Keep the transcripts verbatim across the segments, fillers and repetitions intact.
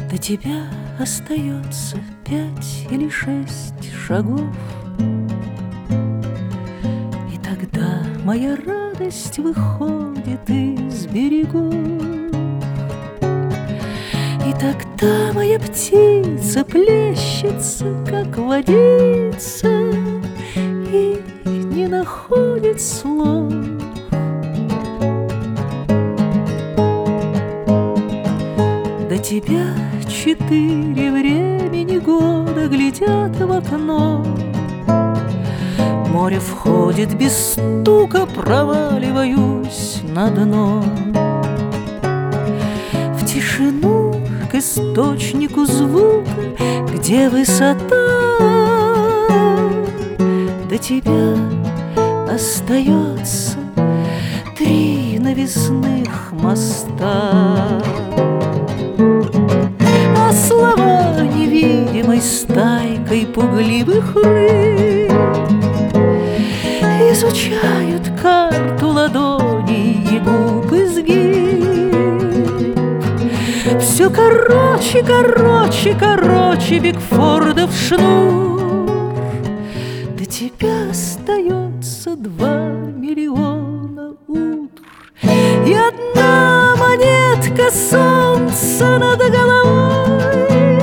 До тебя остается пять или шесть шагов, и тогда моя радость выходит из берегов. И тогда моя птица плещется, как водица, и не находит слов. До тебя четыре времени года глядят в окно. Море входит без стука, проваливаюсь на дно. В тишину к источнику звука, где высота, до тебя остается три навесных моста. А слова невидимой стайкой пугливых рыб изучают карту ладоней и губ изгиб. Все короче, короче, короче Бигфордов шнур. До тебя остается два миллиона утр и одна монетка солнца над головой,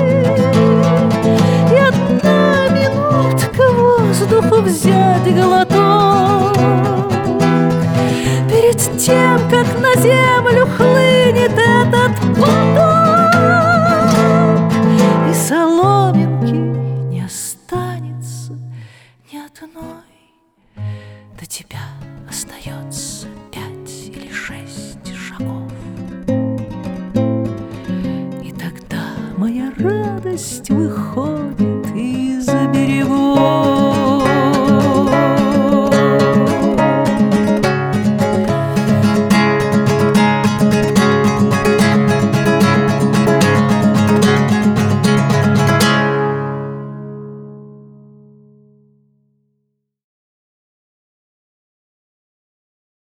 и одна минутка воздуху взять глоток перед тем, как на землю хлынет этот поток, и соломинки не останется ни одной. До тебя остается пять или шесть шагов, и тогда моя радость выходит